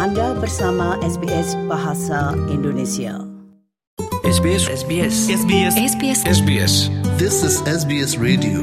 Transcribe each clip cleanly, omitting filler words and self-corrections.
Anda bersama SBS Bahasa Indonesia. SBS. This is SBS Radio.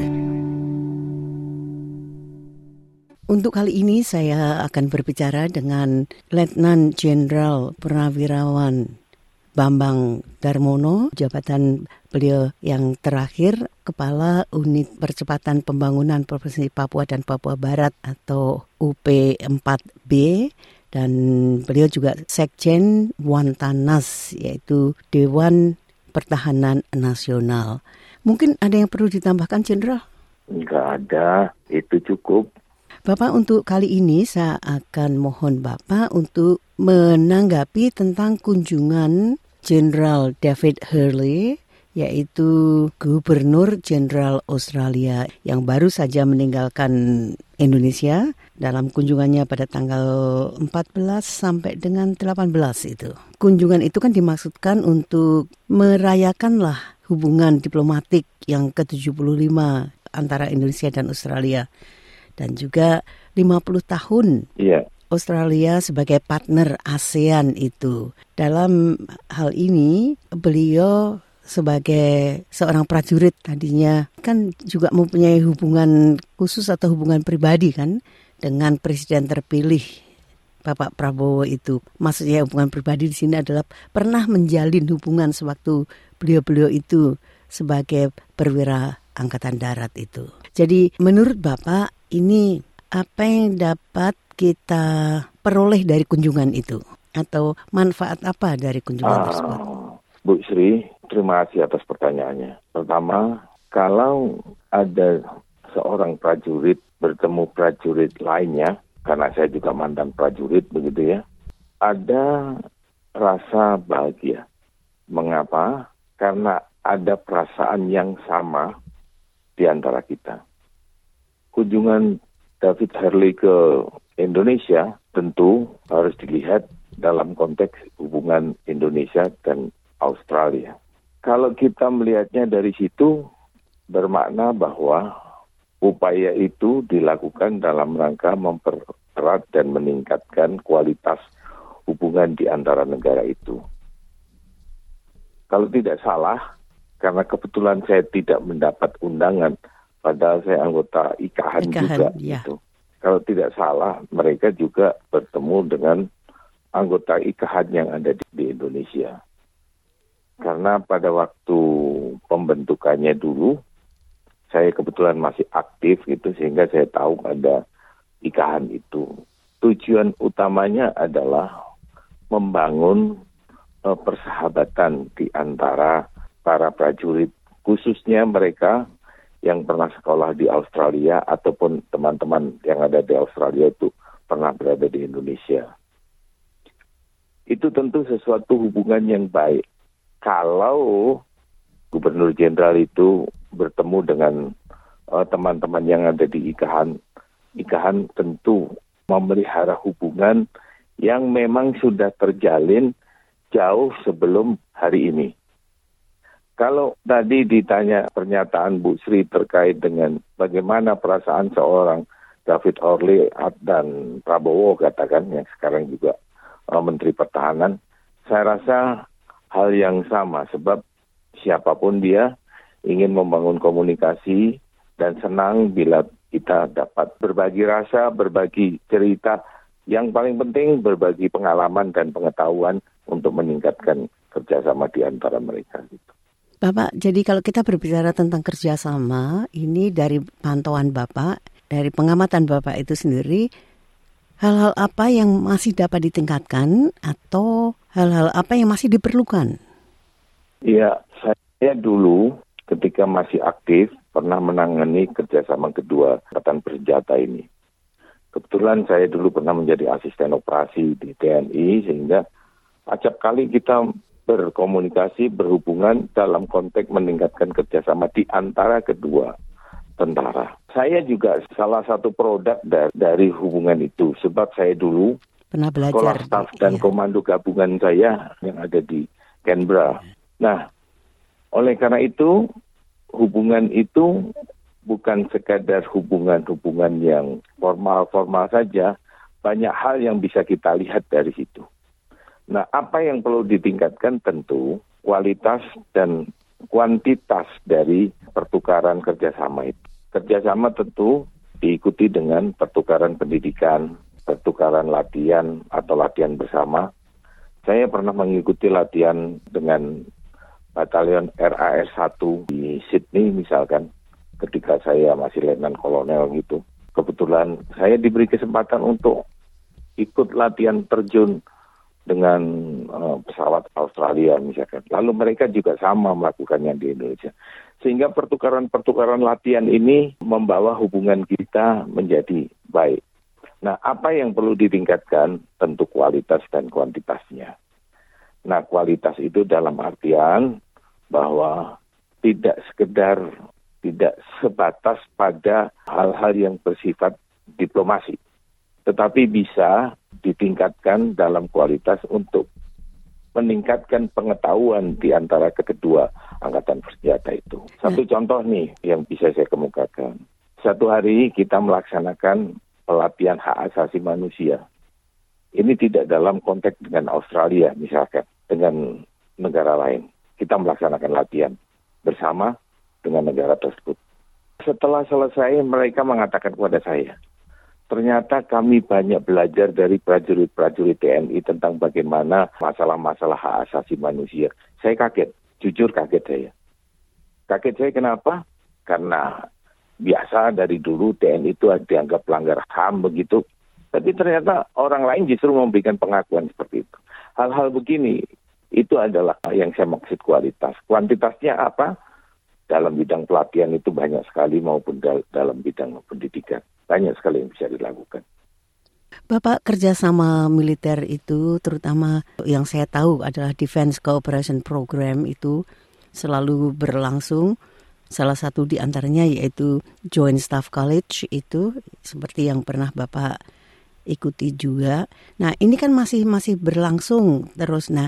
Untuk kali ini saya akan berbicara dengan Letnan Jenderal Purnawirawan Bambang Darmono, jabatan beliau yang terakhir Kepala Unit Percepatan Pembangunan Provinsi Papua dan Papua Barat atau UP4B, dan beliau juga Sekjen Wantanas, yaitu Dewan Pertahanan Nasional. Mungkin ada yang perlu ditambahkan, Jenderal? Enggak ada, itu cukup. Bapak, untuk kali ini saya akan mohon Bapak untuk menanggapi tentang kunjungan Jenderal David Hurley, yaitu Gubernur Jenderal Australia yang baru saja meninggalkan Indonesia dalam kunjungannya pada tanggal 14 sampai dengan 18 itu. Kunjungan itu kan dimaksudkan untuk merayakanlah hubungan diplomatik yang ke-75 antara Indonesia dan Australia. Dan juga 50 tahun Australia sebagai partner ASEAN itu. Dalam hal ini beliau sebagai seorang prajurit tadinya kan juga mempunyai hubungan khusus atau hubungan pribadi kan dengan presiden terpilih Bapak Prabowo itu. Maksudnya hubungan pribadi di sini adalah pernah menjalin hubungan sewaktu beliau itu sebagai perwira Angkatan Darat itu. Jadi menurut Bapak, ini apa yang dapat kita peroleh dari kunjungan itu? Atau manfaat apa dari kunjungan tersebut? Bu Sri, terima kasih atas pertanyaannya. Pertama, kalau ada seorang prajurit bertemu prajurit lainnya, karena saya juga mantan prajurit begitu ya, ada rasa bahagia. Mengapa? Karena ada perasaan yang sama di antara kita. Kunjungan David Hurley ke Indonesia tentu harus dilihat dalam konteks hubungan Indonesia dan Australia. Kalau kita melihatnya dari situ, bermakna bahwa upaya itu dilakukan dalam rangka mempererat dan meningkatkan kualitas hubungan di antara negara itu. Kalau tidak salah, karena kebetulan saya tidak mendapat undangan, padahal saya anggota IKAHAN juga. Ya. Gitu. Kalau tidak salah, mereka juga bertemu dengan anggota IKAHAN yang ada di Indonesia. Karena pada waktu pembentukannya dulu, saya kebetulan masih aktif gitu, sehingga saya tahu ada IKAHAN itu. Tujuan utamanya adalah membangun persahabatan di antara para prajurit, khususnya mereka yang pernah sekolah di Australia ataupun teman-teman yang ada di Australia itu pernah berada di Indonesia. Itu tentu sesuatu hubungan yang baik. Kalau Gubernur Jenderal itu bertemu dengan teman-teman yang ada di IKAHAN, IKAHAN tentu memelihara hubungan yang memang sudah terjalin jauh sebelum hari ini. Kalau tadi ditanya pernyataan Bu Sri terkait dengan bagaimana perasaan seorang David Hurley dan Prabowo katakan yang sekarang juga Menteri Pertahanan, saya rasa hal yang sama, sebab siapapun dia ingin membangun komunikasi dan senang bila kita dapat berbagi rasa, berbagi cerita, yang paling penting berbagi pengalaman dan pengetahuan untuk meningkatkan kerjasama di antara mereka. Bapak, jadi kalau kita berbicara tentang kerjasama, ini dari pantauan Bapak, dari pengamatan Bapak itu sendiri, hal-hal apa yang masih dapat ditingkatkan atau hal-hal apa yang masih diperlukan? Iya, saya dulu ketika masih aktif pernah menangani kerjasama kedua Angkatan Bersenjata ini. Kebetulan saya dulu pernah menjadi asisten operasi di TNI, sehingga acap kali kita berkomunikasi, berhubungan dalam konteks meningkatkan kerjasama di antara kedua tentara. Saya juga salah satu produk dari hubungan itu, sebab saya dulu pernah belajar sekolah staf dan komando gabungan saya yang ada di Canberra. Nah, oleh karena itu, hubungan itu bukan sekadar hubungan-hubungan yang formal-formal saja, banyak hal yang bisa kita lihat dari situ. Nah, apa yang perlu ditingkatkan tentu kualitas dan kuantitas dari pertukaran kerjasama itu. Kerjasama tentu diikuti dengan pertukaran pendidikan, pertukaran latihan atau latihan bersama. Saya pernah mengikuti latihan dengan batalion RAS 1 di Sydney misalkan, ketika saya masih letnan kolonel gitu. Kebetulan saya diberi kesempatan untuk ikut latihan terjun dengan pesawat Australia misalkan. Lalu mereka juga sama melakukannya di Indonesia. Sehingga pertukaran latihan ini membawa hubungan kita menjadi baik. Nah, apa yang perlu ditingkatkan? Tentu kualitas dan kuantitasnya. Nah, kualitas itu dalam artian bahwa tidak sebatas pada hal-hal yang bersifat diplomasi, tetapi bisa ditingkatkan dalam kualitas untuk meningkatkan pengetahuan di antara kedua angkatan bersenjata itu. Satu contoh nih yang bisa saya kemukakan. Satu hari kita melaksanakan pelatihan hak asasi manusia. Ini tidak dalam konteks dengan Australia misalkan, dengan negara lain. Kita melaksanakan latihan bersama dengan negara tersebut. Setelah selesai, mereka mengatakan kepada saya, ternyata kami banyak belajar dari prajurit-prajurit TNI tentang bagaimana masalah-masalah hak asasi manusia. Saya kaget, jujur kaget saya. Kaget saya kenapa? Karena biasa dari dulu TNI itu dianggap pelanggar HAM begitu. Tapi ternyata orang lain justru memberikan pengakuan seperti itu. Hal-hal begini, itu adalah yang saya maksud kualitas. Kuantitasnya apa? Dalam bidang pelatihan itu banyak sekali maupun dalam bidang pendidikan. Banyak sekali yang bisa dilakukan. Bapak, kerjasama militer itu terutama yang saya tahu adalah Defense Cooperation Program itu selalu berlangsung. Salah satu di antaranya yaitu Joint Staff College itu seperti yang pernah Bapak ikuti juga. Nah, ini kan masih berlangsung terus. Nah,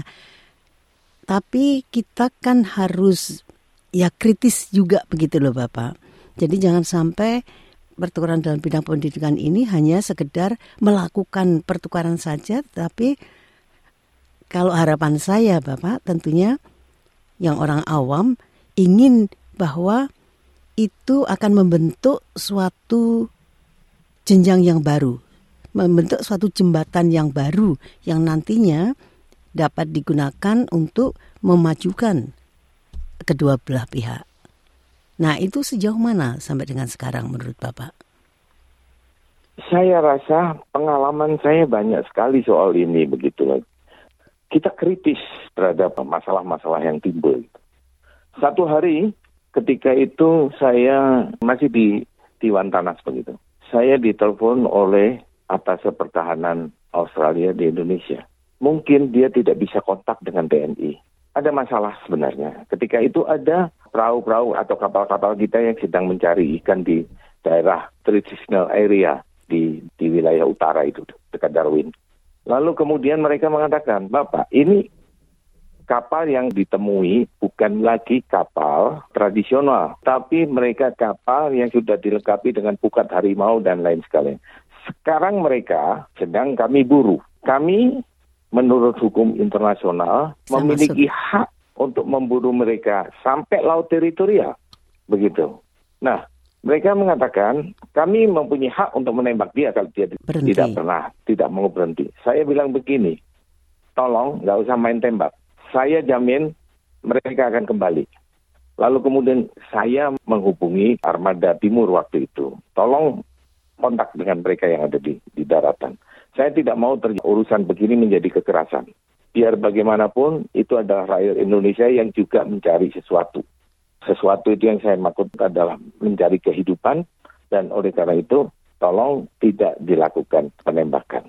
tapi kita kan harus kritis juga begitu loh Bapak. Jadi jangan sampai pertukaran dalam bidang pendidikan ini hanya sekedar melakukan pertukaran saja, tapi kalau harapan saya Bapak tentunya yang orang awam ingin bahwa itu akan membentuk suatu jenjang yang baru, membentuk suatu jembatan yang baru yang nantinya dapat digunakan untuk memajukan kedua belah pihak. Nah, itu sejauh mana sampai dengan sekarang menurut Bapak? Saya rasa pengalaman saya banyak sekali soal ini begitu. Kita kritis terhadap masalah-masalah yang timbul. Satu hari ketika itu saya masih di Dewan Tanas begitu. Saya ditelepon oleh atas pertahanan Australia di Indonesia. Mungkin dia tidak bisa kontak dengan TNI. Ada masalah sebenarnya. Ketika itu ada perahu-perahu atau kapal-kapal kita yang sedang mencari ikan di daerah transitional area di wilayah utara itu, dekat Darwin. Lalu kemudian mereka mengatakan, Bapak, ini kapal yang ditemui bukan lagi kapal tradisional, tapi mereka kapal yang sudah dilengkapi dengan pukat harimau dan lain sekalian. Sekarang mereka sedang kami buru. Kami menurut hukum internasional memiliki hak untuk memburu mereka sampai laut teritorial. Begitu. Nah, mereka mengatakan kami mempunyai hak untuk menembak dia kalau dia tidak mau berhenti. Saya bilang begini, tolong nggak usah main tembak. Saya jamin mereka akan kembali. Lalu kemudian saya menghubungi Armada Timur waktu itu. Tolong kontak dengan mereka yang ada di daratan. Saya tidak mau urusan begini menjadi kekerasan. Biar bagaimanapun itu adalah rakyat Indonesia yang juga mencari sesuatu. Sesuatu itu yang saya maksud adalah mencari kehidupan, dan oleh karena itu tolong tidak dilakukan penembakan.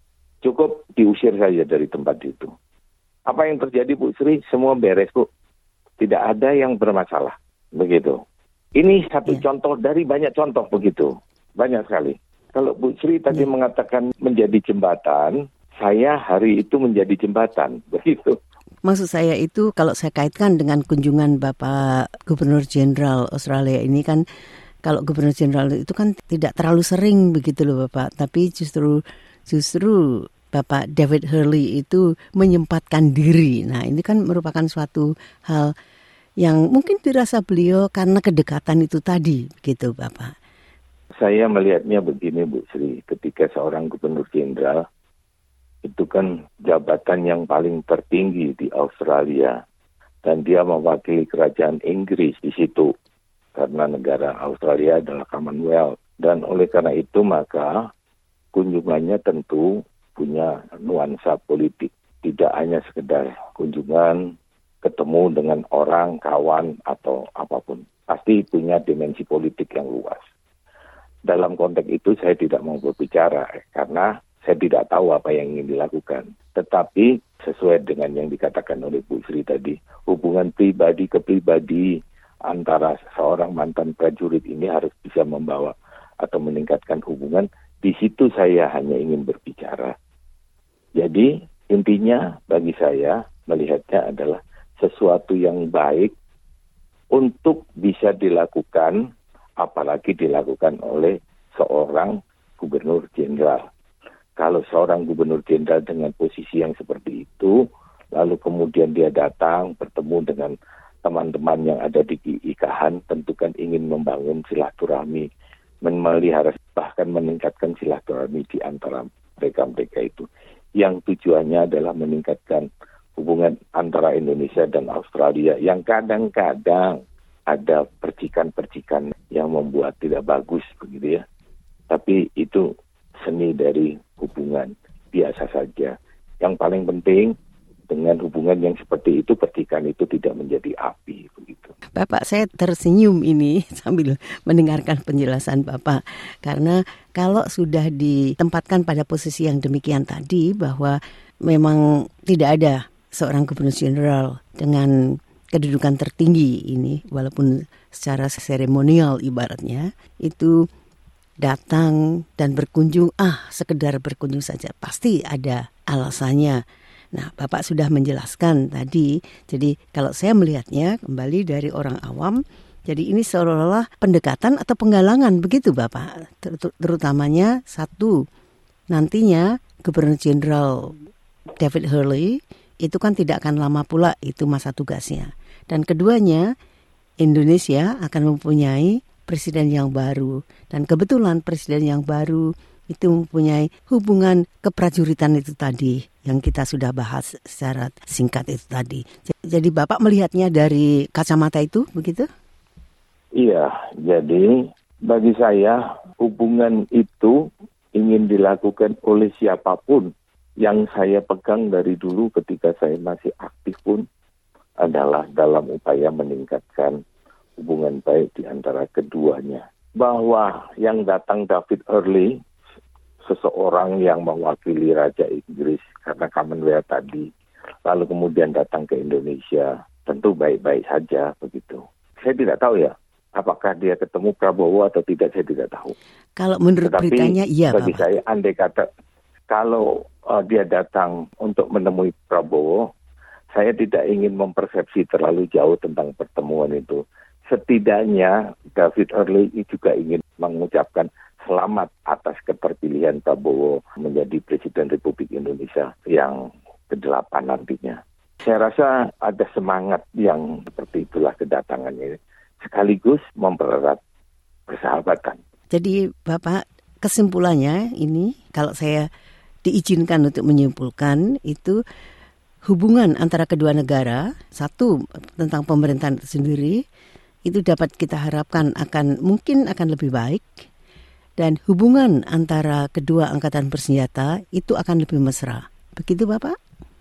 Cukup diusir saja dari tempat itu. Apa yang terjadi Bu Sri? Semua beres Bu. Tidak ada yang bermasalah. Begitu. Ini satu contoh dari banyak contoh begitu. Banyak sekali. Kalau Bu Sri tadi mengatakan menjadi jembatan, saya hari itu menjadi jembatan, begitu. Maksud saya itu kalau saya kaitkan dengan kunjungan Bapak Gubernur Jenderal Australia ini kan, kalau Gubernur Jenderal itu kan tidak terlalu sering begitu loh Bapak, tapi justru justru Bapak David Hurley itu menyempatkan diri. Nah, ini kan merupakan suatu hal yang mungkin dirasa beliau karena kedekatan itu tadi, gitu Bapak. Saya melihatnya begini Bu Sri, ketika seorang gubernur jenderal itu kan jabatan yang paling tertinggi di Australia dan dia mewakili kerajaan Inggris di situ karena negara Australia adalah Commonwealth dan oleh karena itu maka kunjungannya tentu punya nuansa politik, tidak hanya sekedar kunjungan ketemu dengan orang, kawan atau apapun, pasti punya dimensi politik yang luas. Dalam konteks itu saya tidak mau berbicara karena saya tidak tahu apa yang ingin dilakukan. Tetapi sesuai dengan yang dikatakan oleh Bu Sri tadi, hubungan pribadi ke pribadi antara seorang mantan prajurit ini harus bisa membawa atau meningkatkan hubungan. Di situ saya hanya ingin berbicara. Jadi intinya bagi saya melihatnya adalah sesuatu yang baik untuk bisa dilakukan, apalagi dilakukan oleh seorang gubernur jenderal. Kalau seorang gubernur jenderal dengan posisi yang seperti itu, lalu kemudian dia datang bertemu dengan teman-teman yang ada di IKAHAN, tentu kan ingin membangun silaturahmi, memelihara bahkan meningkatkan silaturahmi di antara mereka itu. Yang tujuannya adalah meningkatkan hubungan antara Indonesia dan Australia yang kadang-kadang ada percikan-percikan yang membuat tidak bagus begitu ya. Tapi itu seni dari hubungan biasa saja. Yang paling penting dengan hubungan yang seperti itu, percikan itu tidak menjadi api begitu. Bapak, saya tersenyum ini sambil mendengarkan penjelasan Bapak. Karena kalau sudah ditempatkan pada posisi yang demikian tadi, bahwa memang tidak ada seorang gubernur jenderal dengan kedudukan tertinggi ini, walaupun secara seremonial ibaratnya, itu datang dan berkunjung, sekedar berkunjung saja. Pasti ada alasannya. Nah, Bapak sudah menjelaskan tadi, jadi kalau saya melihatnya kembali dari orang awam, jadi ini seolah-olah pendekatan atau penggalangan, begitu Bapak. Terutamanya satu, nantinya Gubernur Jenderal David Hurley itu kan tidak akan lama pula itu masa tugasnya. Dan keduanya, Indonesia akan mempunyai presiden yang baru. Dan kebetulan presiden yang baru itu mempunyai hubungan keprajuritan itu tadi yang kita sudah bahas secara singkat itu tadi. Jadi Bapak melihatnya dari kacamata itu, begitu? Iya, jadi bagi saya hubungan itu ingin dilakukan oleh siapapun. Yang saya pegang dari dulu ketika saya masih aktif pun adalah dalam upaya meningkatkan hubungan baik di antara keduanya. Bahwa yang datang David Hurley, seseorang yang mewakili Raja Inggris karena Commonwealth tadi, lalu kemudian datang ke Indonesia, tentu baik-baik saja begitu. Saya tidak tahu ya, apakah dia ketemu Prabowo atau tidak, saya tidak tahu. Kalau menurut beritanya iya, bagi Bapak. saya andai kata kalau dia datang untuk menemui Prabowo, saya tidak ingin mempersepsi terlalu jauh tentang pertemuan itu. Setidaknya David Hurley juga ingin mengucapkan selamat atas keterpilihan Prabowo menjadi Presiden Republik Indonesia yang ke-8 nantinya. Saya rasa ada semangat yang seperti itulah kedatangannya, sekaligus mempererat persahabatan. Jadi Bapak, kesimpulannya ini, kalau saya diizinkan untuk menyimpulkan, itu hubungan antara kedua negara, satu tentang pemerintahan itu sendiri, itu dapat kita harapkan mungkin akan lebih baik. Dan hubungan antara kedua angkatan bersenjata itu akan lebih mesra. Begitu Bapak?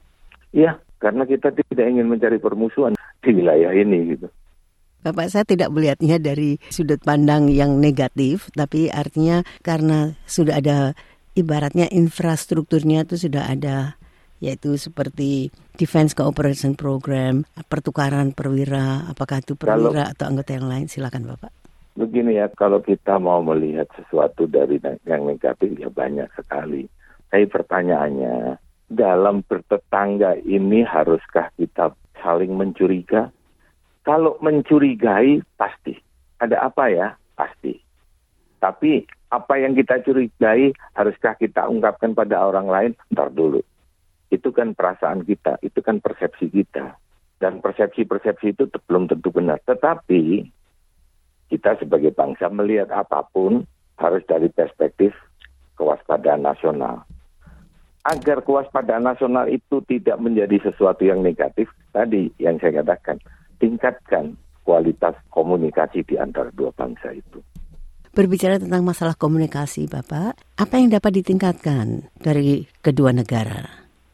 Iya, karena kita tidak ingin mencari permusuhan di wilayah ini gitu. Bapak, saya tidak melihatnya dari sudut pandang yang negatif, tapi artinya karena sudah ada, ibaratnya infrastrukturnya itu sudah ada, yaitu seperti Defense Cooperation Program, pertukaran perwira, apakah itu perwira atau anggota yang lain, silakan Bapak. Begini ya, kalau kita mau melihat sesuatu dari yang negatif ya banyak sekali. Tapi pertanyaannya, dalam bertetangga ini haruskah kita saling mencuriga? Kalau mencurigai pasti. Ada apa ya? Pasti. Tapi Apa yang kita curigai, haruskah kita ungkapkan pada orang lain? Ntar dulu. Itu kan perasaan kita, itu kan persepsi kita. Dan persepsi-persepsi itu belum tentu benar. Tetapi kita sebagai bangsa melihat apapun harus dari perspektif kewaspadaan nasional. Agar kewaspadaan nasional itu tidak menjadi sesuatu yang negatif, tadi yang saya katakan, tingkatkan kualitas komunikasi di antara dua bangsa itu. Berbicara tentang masalah komunikasi, Bapak, apa yang dapat ditingkatkan dari kedua negara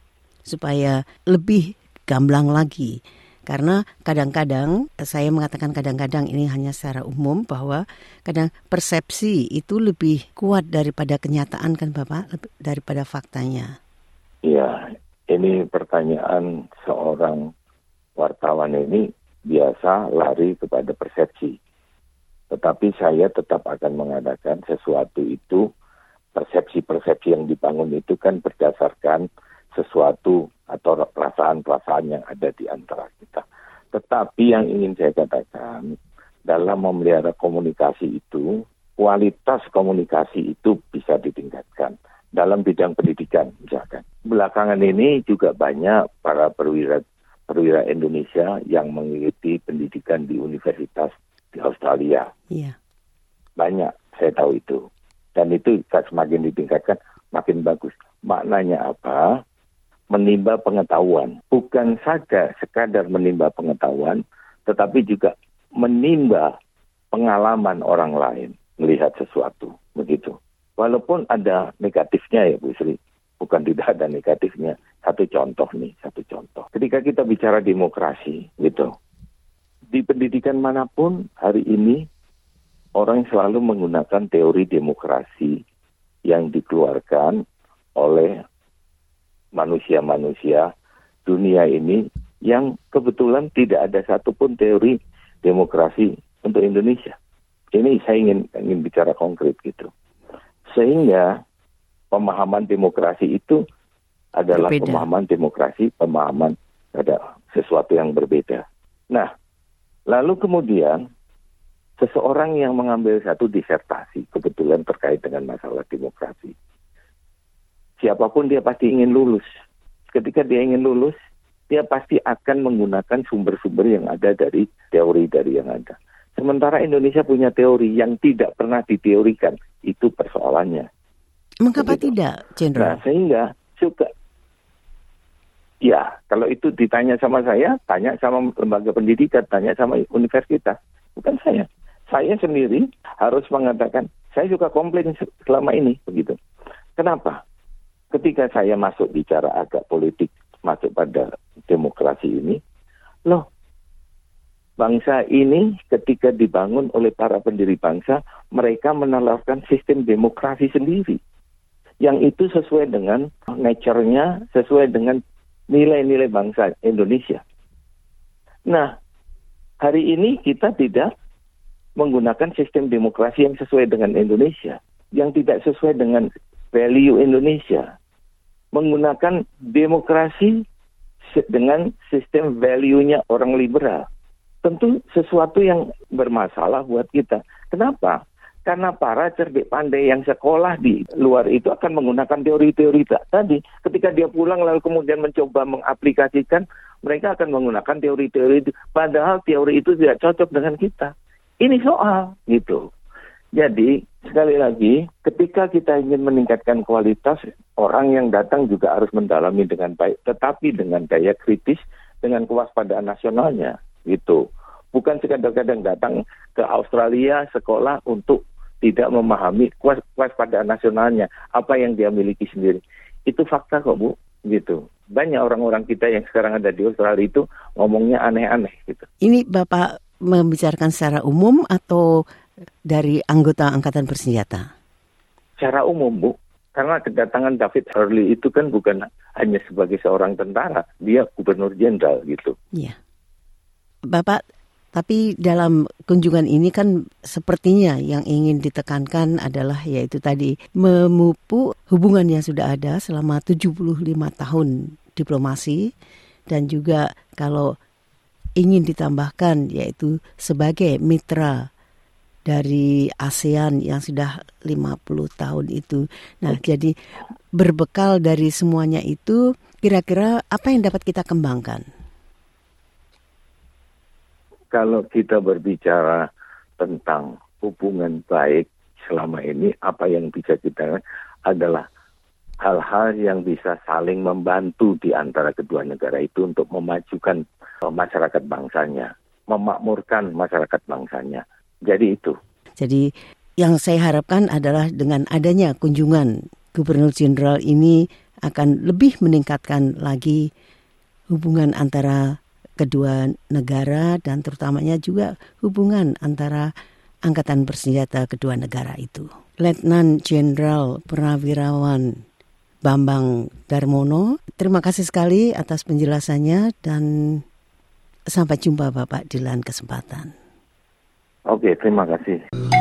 supaya lebih gamblang lagi? Karena kadang-kadang, saya mengatakan kadang-kadang ini hanya secara umum, bahwa kadang persepsi itu lebih kuat daripada kenyataan kan Bapak, daripada faktanya. Ya, ini pertanyaan seorang wartawan ini biasa lari kepada persepsi. Tetapi saya tetap akan mengadakan sesuatu itu, persepsi-persepsi yang dibangun itu kan berdasarkan sesuatu atau perasaan-perasaan yang ada di antara kita. Tetapi yang ingin saya katakan, dalam memelihara komunikasi itu, kualitas komunikasi itu bisa ditingkatkan. Dalam bidang pendidikan misalkan. Belakangan ini juga banyak para perwira Indonesia yang mengikuti pendidikan di universitas di Australia. Iya. Banyak, saya tahu itu. Dan itu semakin ditingkatkan, makin bagus. Maknanya apa? Menimba pengetahuan. Bukan saja sekadar menimba pengetahuan, tetapi juga menimba pengalaman orang lain melihat sesuatu. Begitu. Walaupun ada negatifnya ya Bu Sri. Bukan tidak ada negatifnya. Satu contoh. Ketika kita bicara demokrasi, gitu. Di pendidikan manapun hari ini orang selalu menggunakan teori demokrasi yang dikeluarkan oleh manusia-manusia dunia ini yang kebetulan tidak ada satupun teori demokrasi untuk Indonesia. Ini saya ingin bicara konkret gitu. Sehingga pemahaman demokrasi itu adalah berbeda. Pemahaman ada sesuatu yang berbeda. Nah, lalu kemudian seseorang yang mengambil satu disertasi kebetulan terkait dengan masalah demokrasi. Siapapun dia pasti ingin lulus. Ketika dia ingin lulus, dia pasti akan menggunakan sumber-sumber yang ada dari teori yang ada. Sementara Indonesia punya teori yang tidak pernah diteorikan. Itu persoalannya. Mengapa tidak, Jenderal? Nah, sehingga suka. Ya, kalau itu ditanya sama saya, tanya sama lembaga pendidikan, tanya sama universitas. Bukan saya. Saya sendiri harus mengatakan, saya juga komplain selama ini. Begitu. Kenapa? Ketika saya masuk bicara agak politik, masuk pada demokrasi ini, bangsa ini ketika dibangun oleh para pendiri bangsa, mereka menalarkan sistem demokrasi sendiri. Yang itu sesuai dengan nature-nya, sesuai dengan nilai-nilai bangsa Indonesia. Nah, hari ini kita tidak menggunakan sistem demokrasi yang sesuai dengan Indonesia, yang tidak sesuai dengan value Indonesia. Menggunakan demokrasi dengan sistem value-nya orang liberal. Tentu sesuatu yang bermasalah buat kita. Kenapa? Karena para cerdik pandai yang sekolah di luar itu akan menggunakan teori-teori tadi. Ketika dia pulang lalu kemudian mencoba mengaplikasikan, mereka akan menggunakan teori-teori itu. Padahal teori itu tidak cocok dengan kita. Ini soal, gitu. Jadi, sekali lagi, ketika kita ingin meningkatkan kualitas, orang yang datang juga harus mendalami dengan baik, tetapi dengan daya kritis, dengan kewaspadaan nasionalnya, gitu. Bukan sekadar-kadang datang ke Australia sekolah untuk tidak memahami kewaspadaan nasionalnya, apa yang dia miliki sendiri. Itu fakta kok, Bu, gitu. Banyak orang-orang kita yang sekarang ada di Australia itu ngomongnya aneh-aneh, gitu. Ini Bapak membicarakan secara umum atau dari anggota Angkatan Bersenjata? Secara umum, Bu. Karena kedatangan David Hurley itu kan bukan hanya sebagai seorang tentara, dia gubernur jenderal gitu. Iya. Bapak, tapi dalam kunjungan ini kan sepertinya yang ingin ditekankan adalah yaitu tadi memupuk hubungan yang sudah ada selama 75 tahun diplomasi dan juga kalau ingin ditambahkan yaitu sebagai mitra dari ASEAN yang sudah 50 tahun itu. Nah, jadi berbekal dari semuanya itu, kira-kira apa yang dapat kita kembangkan? Kalau kita berbicara tentang hubungan baik selama ini, apa yang bisa kita adalah hal-hal yang bisa saling membantu di antara kedua negara itu untuk memajukan masyarakat bangsanya, memakmurkan masyarakat bangsanya. Jadi itu. Jadi yang saya harapkan adalah dengan adanya kunjungan Gubernur Jenderal ini akan lebih meningkatkan lagi hubungan antara kedua negara dan terutamanya juga hubungan antara angkatan bersenjata kedua negara itu. Letnan Jenderal Purnawirawan Bambang Darmono, terima kasih sekali atas penjelasannya dan sampai jumpa Bapak di lain kesempatan. Oke, terima kasih.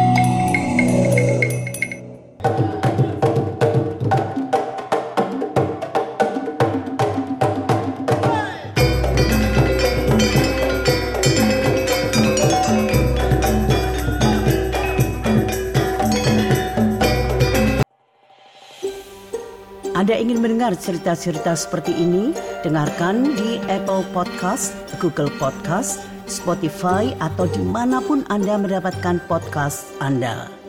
Anda ingin mendengar cerita-cerita seperti ini? Dengarkan di Apple Podcast, Google Podcast, Spotify, atau dimanapun Anda mendapatkan podcast Anda.